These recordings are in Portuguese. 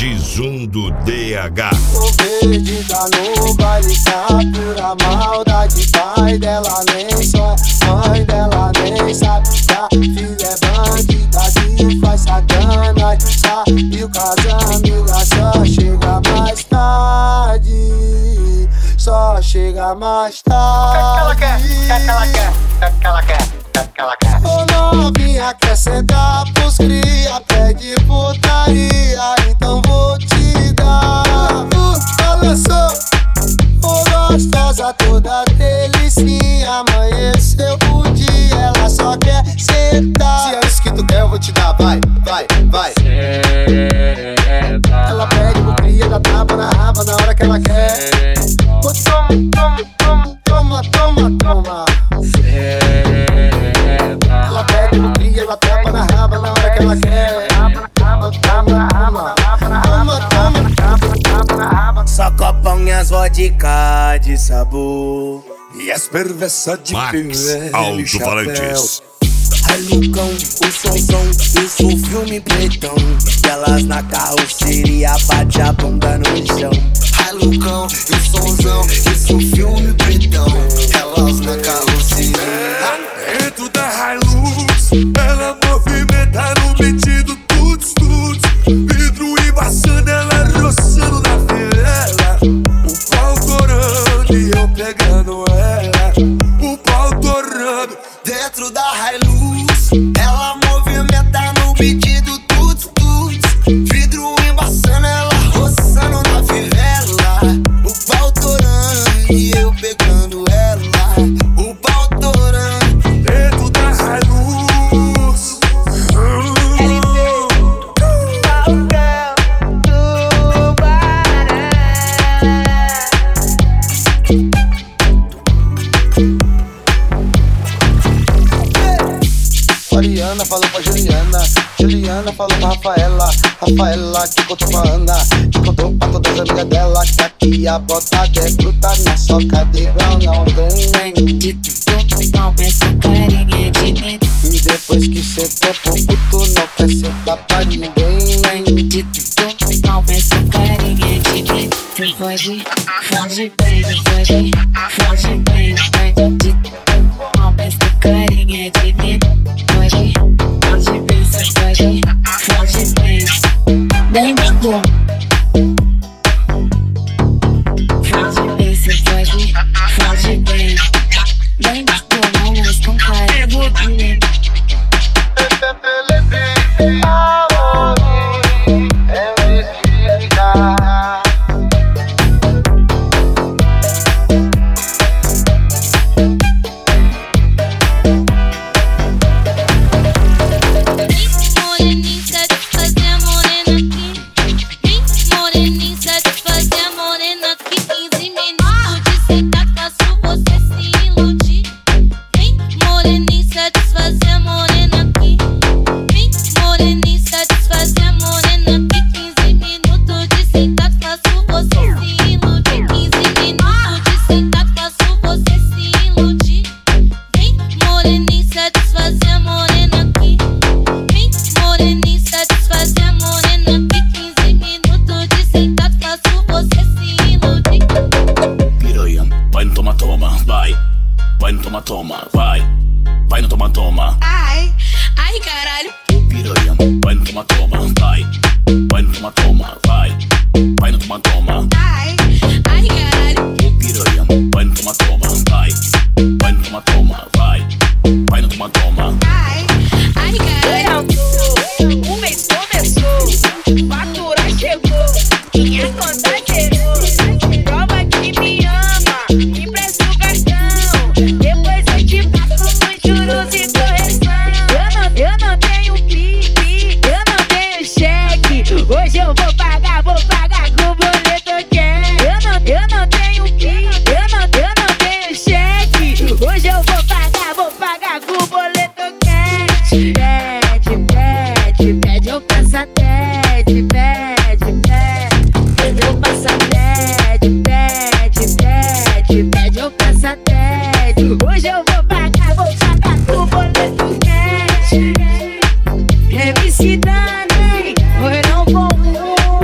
X1 do DH. O verde tá no baile, tá pura maldade. Pai dela nem só, mãe dela nem sabe. A filha é bandida que faz sacanagem. Saiu com as amigas, só chega mais tarde. Só chega mais tarde. Quer que ela quer. Ô novinha, quer sentar pros cria, pede putaria, então vou te dar. Olha só, ô gostosa, toda delicinha. Amanheceu o dia, ela só quer sentar. Se é isso que tu quer, eu vou te dar, vai. Ela pede pro cria, dá tapa na raba na hora que ela quer. Toma. Ela pede no cria, ela tapa na raba na hora que ela quer. Só copão e as vodka de sabor e as perversas de Max Alto-Falantes. Ai Lucão, o somzão, isso o filme pretão. Elas na carroceria, bate a bunda no chão. Ai Lucão, o somzão, isso o filme pretão. Elas na carroceria. Dentro da Hilux, ela movimenta no beat do tuts. Vidro embaçando, ela roçando na favela. O pau torando e eu pegando ela. O pau torando dentro da Hilux, ela movimenta no beat do tuts. Vidro embaçando, ela roçando na favela. O pau torando e eu pegando ela. O pau torando dentro da Hilux. Mariana falou pra Juliana falou pra Rafaela que contou pra Ana, que contou pra todas as amigas dela, que aqui a bota é gruda na soca de igual não tem. E depois que cê topou puto, não quer sentar pra ninguém. Foge bem, carinha de mim. Foge bem, nem me dou. Foge bem, nem me dou, não mais com carinha de mim. Toma, vai no toma. Ai, caralho. Piranha, vai no toma, vai no toma, vai no toma. Ai, caralho. Piranha, vai no toma, vai no toma, vai no toma. Ai, caralho. O mês começou, fatura chegou, minha conta zerou. Prova que me ama, empresta o cartão. Depois eu te passo os juros e correção. Eu não tenho pique, eu não tenho cheque. Hoje eu vou pagar com o boleto cash. Eu não tenho pique, eu não tenho cheque. Hoje eu vou pagar com o boleto cash. Pede, eu peço pede, eu passo pede, eu peço pede. Hoje eu vou pagar com o boleto cash. MC Dani, foi não vou.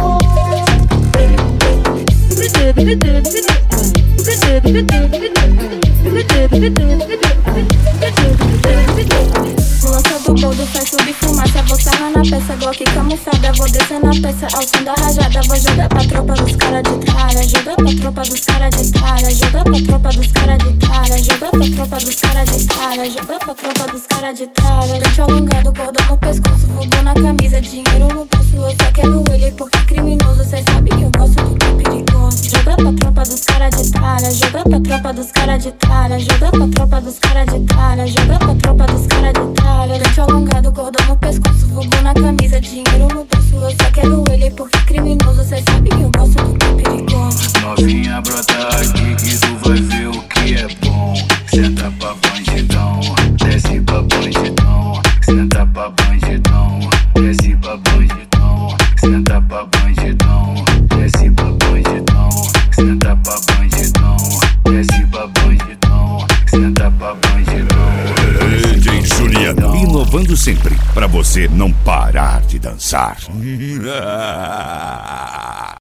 do boldo faz subir fumaça. Vou sarrar na peça, Glock camuflada. Vou descer na peça, ao som da rajada. Vou jogar pra tropa dos cara de tralha. Jogar pra tropa dos cara de tralha. Jogar pra tropa dos cara de tralha. Jogar pra tropa dos cara de tralha. Jogar pra tropa dos cara de tralha. Dente alongado, cordão no pescoço, fogo na camisa, dinheiro no bolso. Eu só quero ele porque é criminoso. Cês sabem que eu gosto do que é perigoso. Jogar pra tropa dos cara de tralha. Jogar pra tropa dos cara de tralha. Jogar pra tropa dos cara de tralha. Jogar pra tropa dos cara de tralha. Dente alongado, cordão no pescoço, fogo na camisa, dinheiro no bolso. Eu só quero ele porque é criminoso. Cês sabem que eu gosto do que é perigoso. Novinha, brota aqui que tu vai ver o que é bom. Senta pra bandidão, desce pra bandidão. Senta pra bandidão, desce pra bandidão. Senta pra bandidão, desce pra bandidão. Senta pra bandidão, desce pra bandidão. Senta pra bandidão. DJ Juliano, inovando sempre, pra você não parar de dançar.